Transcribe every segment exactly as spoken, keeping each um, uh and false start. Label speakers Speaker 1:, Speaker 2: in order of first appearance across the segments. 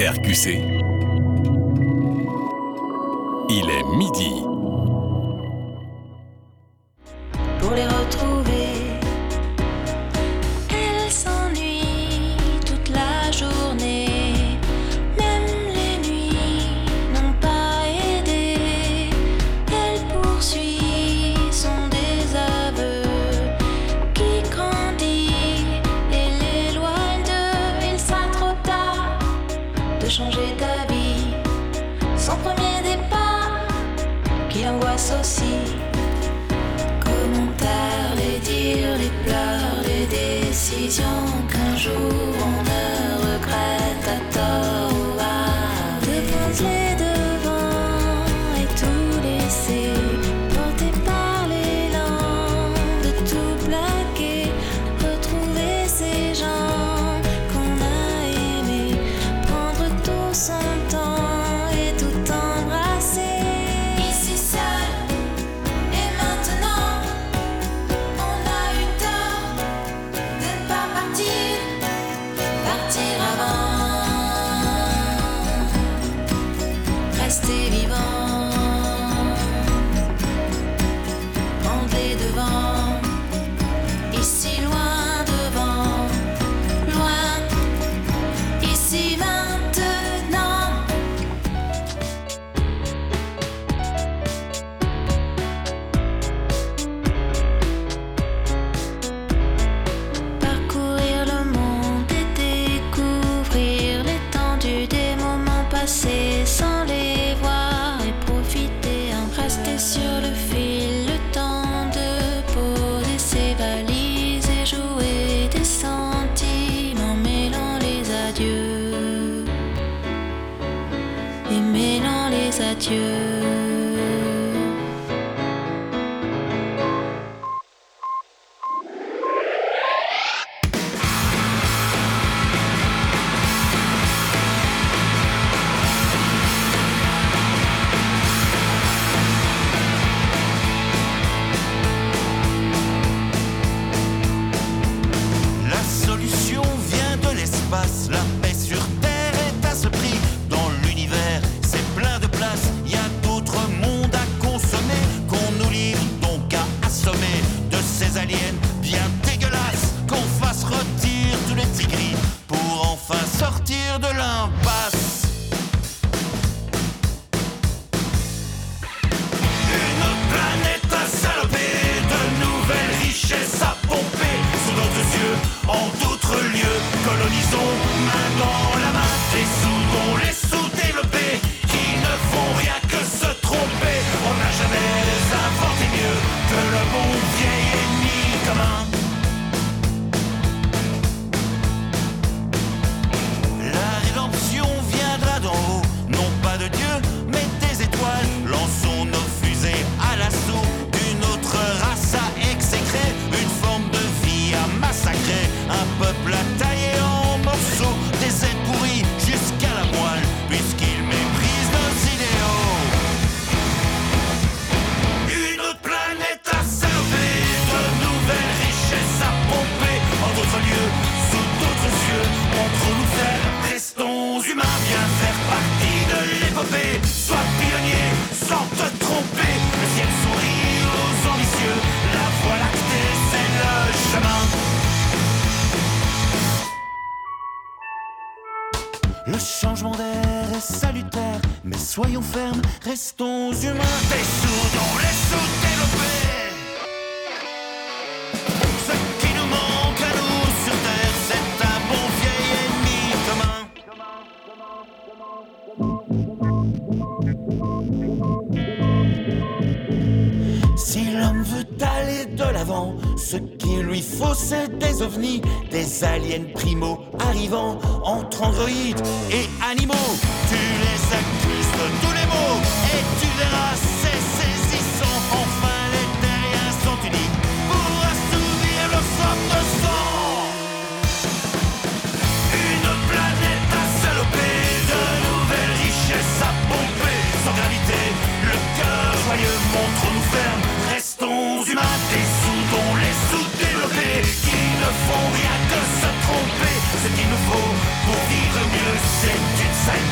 Speaker 1: R Q C, il est midi.
Speaker 2: Pour les retrouver, elle s'ennuie toute la journée. Même les nuits n'ont pas aidé. Elle poursuit son désaveu qui grandit et l'éloigne d'eux. Il sera trop tard de changer d'avis. Son premier départ qui angoisse aussi. Les dires, les pleurs, les décisions qu'un jour on ne regrette à tort ou à défoncer les devants et tout laisser porter par l'élan de tout plaquer, retrouver ces gens qu'on a aimés, prendre tout son temps et tout embrasser. Ici seul et maintenant. Partir avant, rester vivant, prendre les devants, ici loin devant, loin, ici maintenant. Parcourir le monde et découvrir l'étendue des moments passés sans les voir et profiter, en rester sur le fil, le temps de poser ses valises et jouer des sentiments, mêlant les adieux et mêlant les adieux.
Speaker 3: La paix sur terre est à ce prix. Dans l'univers, c'est plein de place. Y a d'autres mondes à consommer qu'on nous livre donc à assommer de ces aliens bien dégueulasses. Qu'on fasse retirer tous les tigris pour enfin sortir de l'impasse. Une autre planète à saloper, de nouvelles richesses à pomper sous d'autres yeux, en d'autres lieux. Colonisons main dans la main des sous-dons, les sous-développés qui ne font rien que se tromper. On n'a jamais inventé mieux que le bon vieil ennemi commun. La rédemption viendra d'en haut, non pas de Dieu, mais des étoiles. Lançons nos fusées à l'assaut d'une autre race à exécrer, une forme de vie à massacrer, un peuple à tailler en morceaux, des aides pourries jusqu'à la moelle, puisqu'ils méprisent nos idéaux. Une autre planète à saloper, de nouvelles richesses à pomper, en d'autres lieux, sous d'autres yeux, montrons-nous faire, restons humains, bien faire partie de l'épopée, sois pionnier sans te tromper, le ciel sourit aux ambitieux, la voie lactée c'est le chemin. Le changement d'air est salutaire, mais soyons fermes, restons humains. Des sous-dons, les sous-développés. Ce qui nous manque à nous sur terre, c'est un bon vieil ennemi commun. Si l'homme veut aller de l'avant, ce qu'il lui faut c'est des ovnis, des aliens primo arrivant entre androïdes et animaux. Tu les accuses de tous les maux et tu verras c'est saisissant. Enfin les terriens sont unis pour assouvir leur soif de sang. Une planète à saloper, de nouvelles richesses à pomper, sans gravité, le cœur joyeux, montrons-nous fermes, restons humains, des sous-dons, les sous-développés qui ne font rien que se tromper. Ce qu'il nous faut pour vivre mieux, c'est une sale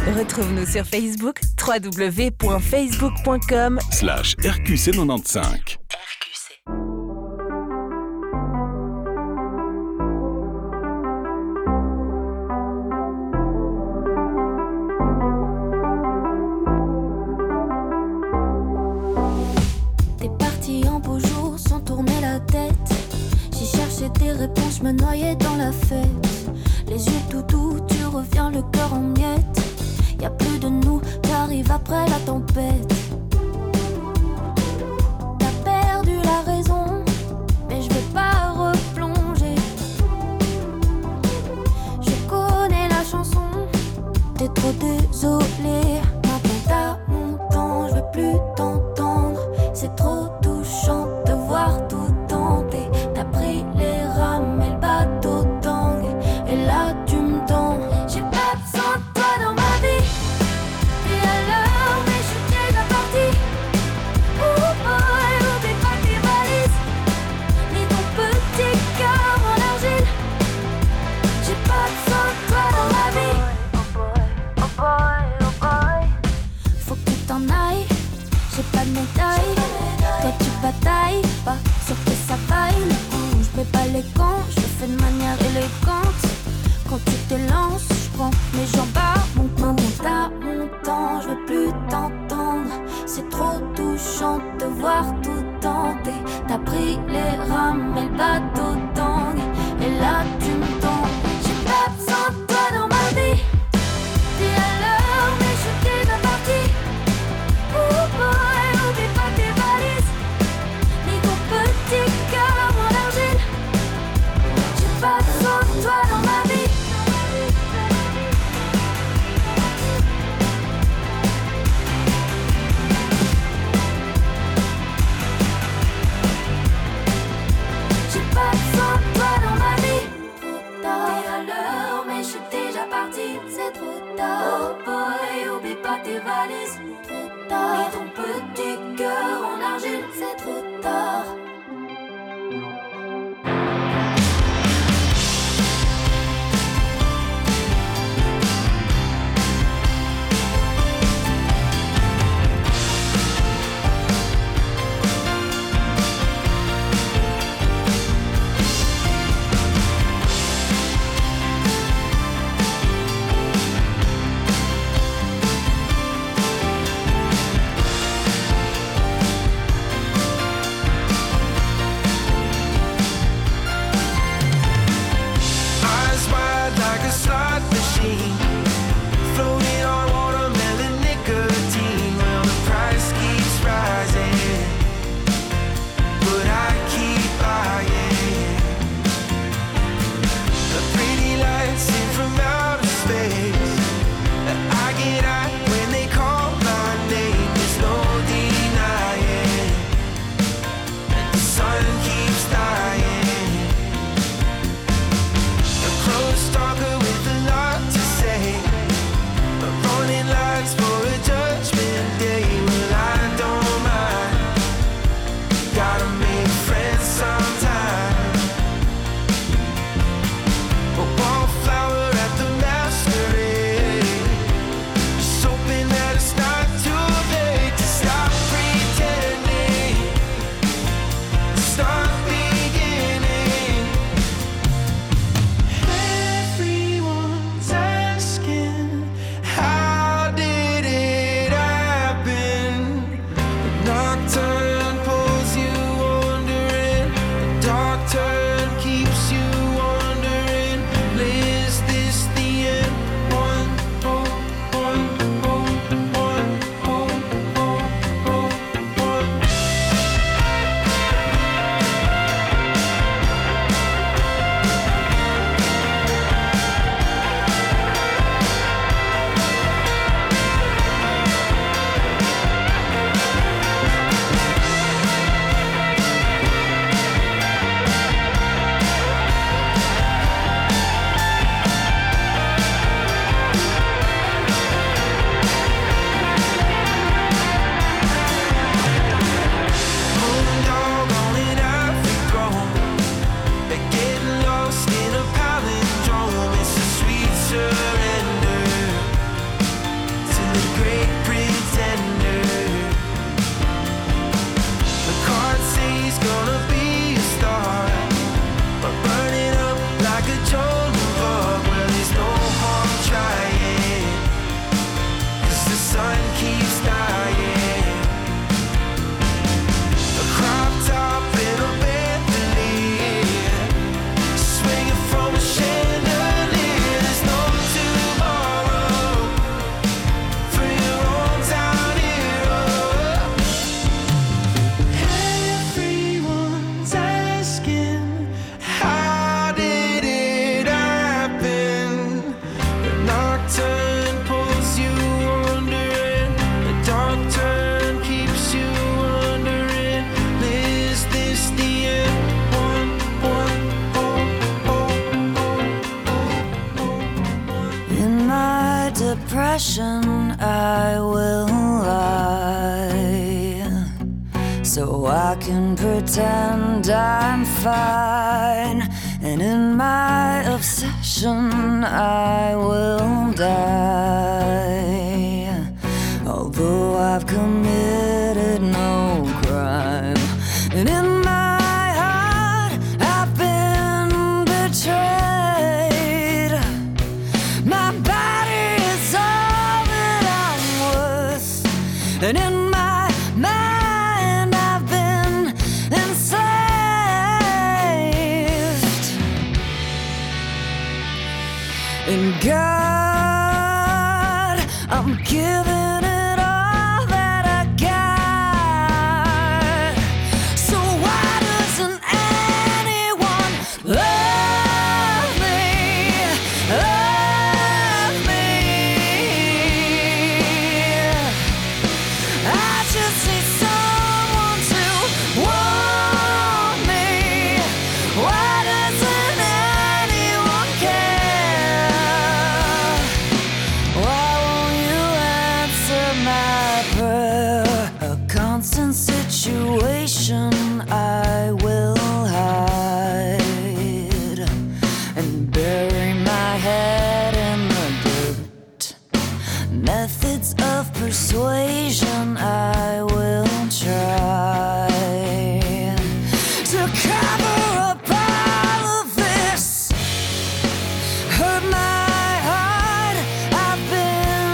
Speaker 4: Retrouve-nous sur Facebook, w w w point facebook point com
Speaker 1: slash R Q C quatre-vingt-quinze.
Speaker 2: Des réponses, je me noyais dans la fête. Les yeux tout doux, tu reviens, le cœur en miettes. Y'a plus de nous, t'arrives après la tempête. T'as perdu la raison, mais je vais pas replonger. Je connais la chanson, t'es trop désolé. Maintenant t'as mon temps, je veux plus t'entendre. C'est trop touchant de voir tout tenter. T'as pris les rames et le bateau tangue. Et là tu me tends. J'ai pas besoin de toi dans ma vie. Et alors, mais je suis déjà partie. Oh boy, oublie pas tes valises, ni ton petit cœur en argile. J'ai pas besoin de toi dans ma vie. Oh boy, oh boy, oh boy. Faut que tu t'en ailles. J'ai pas de médaille. Toi tu batailles, pas sûr que ça vaille. Je mets pas les gants, je le fais de manière élégante. Quand tu te lances, je prends mes jambes à mon temps. T'as mon temps, je veux plus t'entendre. C'est trop touchant de voir tout tenter. T'as pris les rames et le bateau tangue. Et là tu me tends. J'ai pas besoin de toi dans ma vie. Dis alors, mais je suis déjà partie. Oh boy, oublie pas tes valises, ni ton petit cœur en argile. J'ai pas besoin de toi dans ma vie. J'ai pas besoin de toi dans ma vie. Trop tard. T'es à l'heure, mais je suis déjà partie. C'est trop tard. Oh boy, oublie pas tes valises. Trop tard. Et ton petit cœur en argile. C'est trop tard.
Speaker 5: depression, I will lie, so I can pretend I'm fine. And in my obsession, I will die, although I've committed no crime. And in my heart, I've been betrayed. My body is all that I'm worth, and in my mind, I've been enslaved. In God, I'm giving it all that I got. So why doesn't anyone love me? Love me. I just need someone to want me. Why doesn't anyone care? Why won't you answer my prayer? A constant situation I will hide and bury my head in the dirt. Methods of persuasion I will try to cover up all of this. Hurt my heart, I've been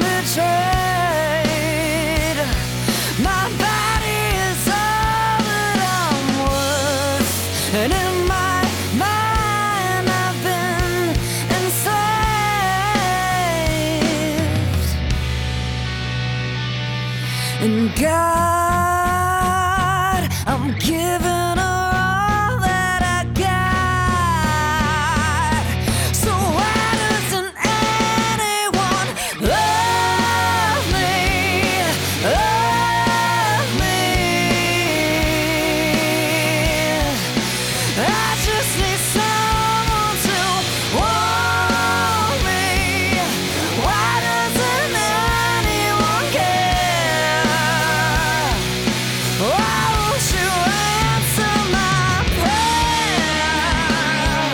Speaker 5: betrayed. My body is all that I'm worth, and in my mind I've been enslaved. And God, I'm giving her all that I got. So why doesn't anyone love me? Love me. I just need someone to want me. Why doesn't anyone care? Why won't you answer my prayer?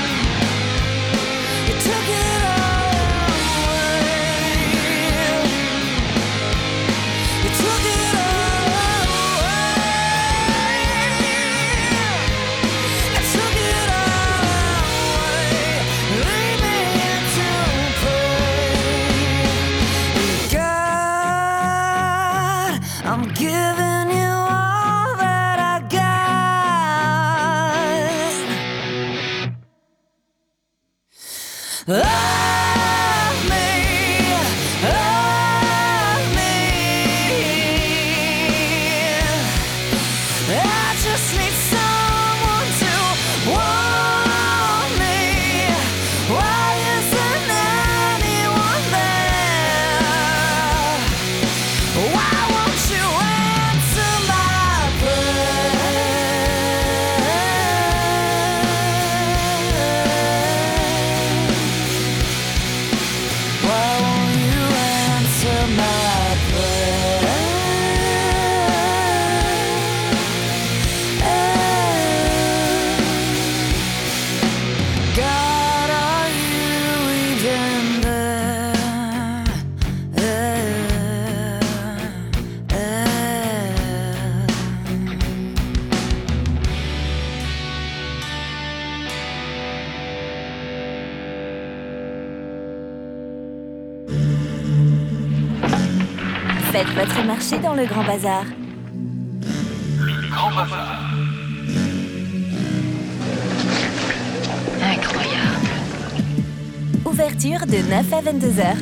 Speaker 5: You took it all away. You took it all away. You took it all away. Leave me here to pray. God, I'm giving you all that I got. Love me, love me. I just need someone to want me. Why isn't anyone there? Why won't you answer my prayer? Why won't you answer my prayer? God, are you even there?
Speaker 4: Faites votre marché dans le Grand Bazar.
Speaker 2: Incroyable.
Speaker 4: Ouverture de neuf à vingt-deux heures.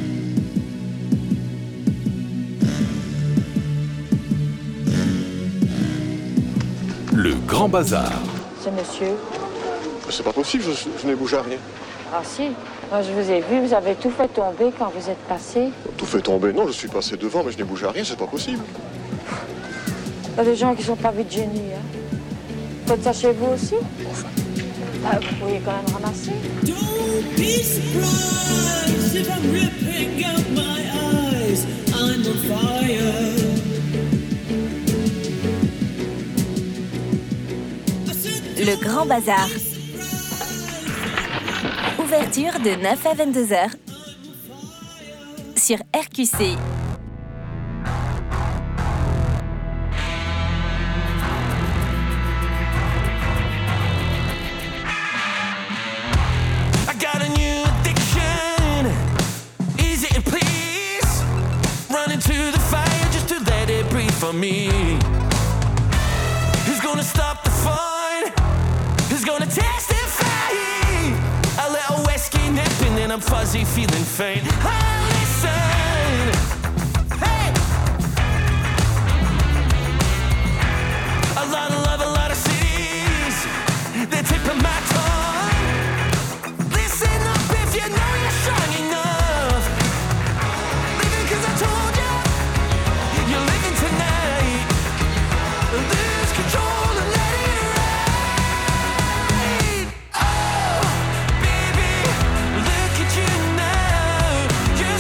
Speaker 1: Le Grand Bazar.
Speaker 6: Ce monsieur.
Speaker 7: C'est pas possible, je, je n'ai bougé à rien.
Speaker 6: Ah si, moi je vous ai vu, vous avez tout fait tomber quand vous êtes passé.
Speaker 7: Tout fait tomber, non, je suis passé devant, mais je n'ai bougé à rien, c'est pas possible.
Speaker 6: Il y a des gens qui sont pas vus de génie, hein. Faites ça chez vous aussi?
Speaker 7: Enfin,
Speaker 6: Bah, vous pourriez quand même ramasser.
Speaker 8: Don't be surprised if I'm ripping out my eyes. I'm on fire.
Speaker 4: Le Grand Bazar. Ouverture de neuf à vingt-deux heures sur R Q C.
Speaker 3: I got a new addiction. Easy and please. Run into the fire just to let it breathe for me. Who's gonna stop the fun? Who's gonna testify? A little whiskey nipping and I'm fuzzy, feeling faint. Oh, listen. Hey. A lot of love, a lot of cities. They're tipping my tongue. Listen up if you know you're strong enough. Living 'cause I told you you're living tonight. Lose control and let it ride. Oh, baby, look at you now. You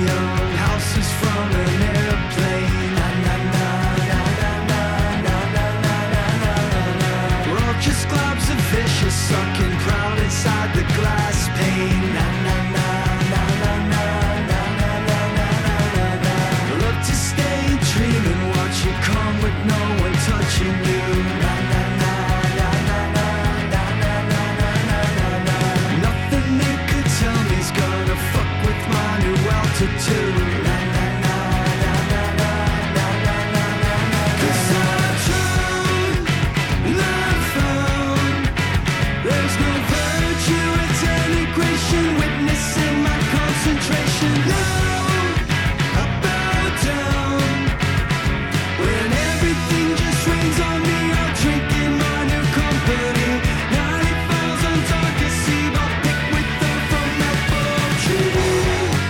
Speaker 9: young houses from an airplane. Na na na na na na na na na na na. We're all just globs of vicious, sucking proud inside the glass pane. Na na na na na na na na na na na na. Love to stay dreaming, watch you come with no one touching you. Na na na na na na na na na na na na. Nothing they could tell me's gonna fuck with my new altitude. Na na na na na na na na na na. 'Cause I'm trying, not found. There's no virtue or denigration, witnessing my concentration. Now I bow down when everything just rains on me. I'm drinking my new company. Ninety files on darkest sea, I'll pick with them from that apple tree.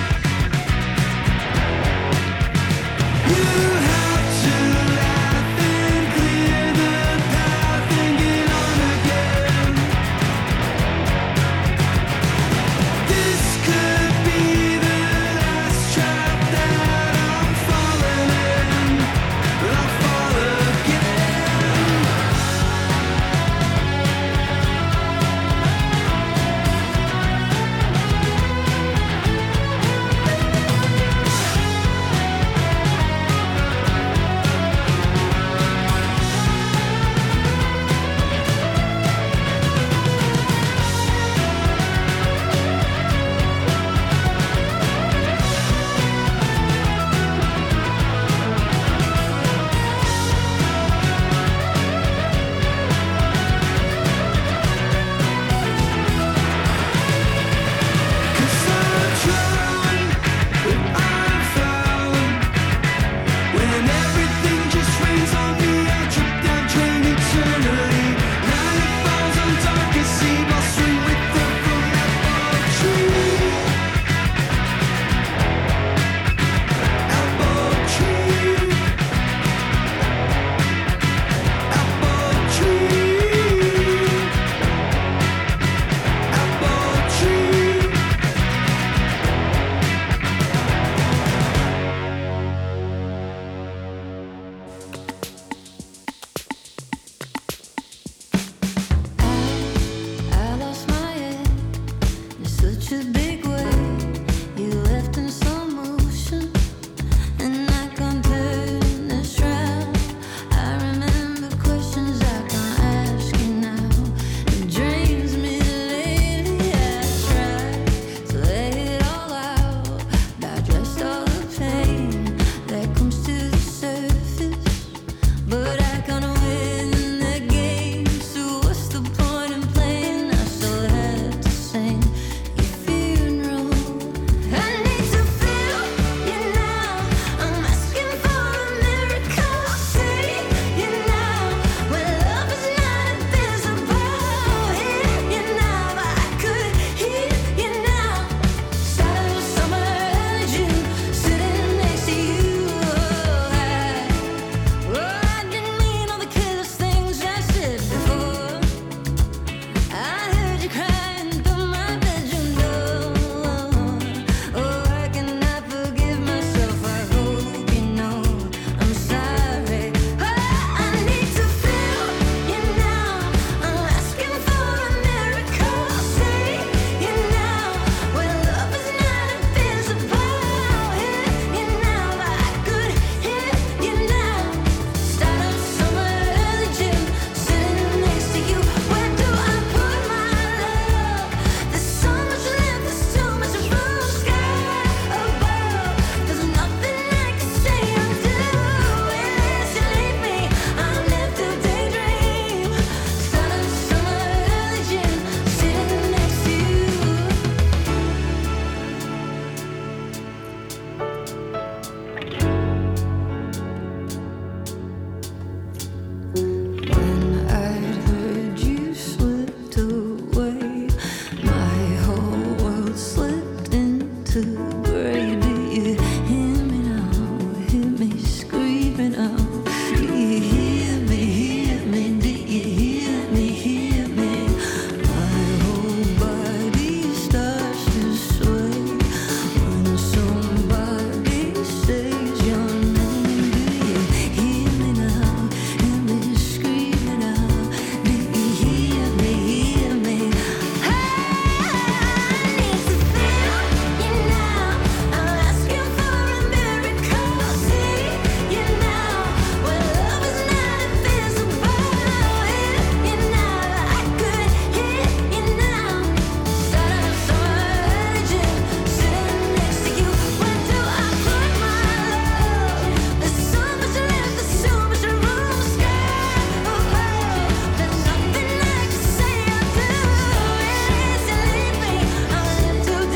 Speaker 9: You have to laugh and clear the path and get on again. This could be the last trap that I'm falling in, but I'll fall again. Cause I'm trying, but I'm found. When everything just rains on me, I trip down, drain eternally. Ninety files on darkest sea, I'll swing with them from that apple tree. Apple tree. Apple tree. Apple tree.
Speaker 2: I lost my head in such a big way.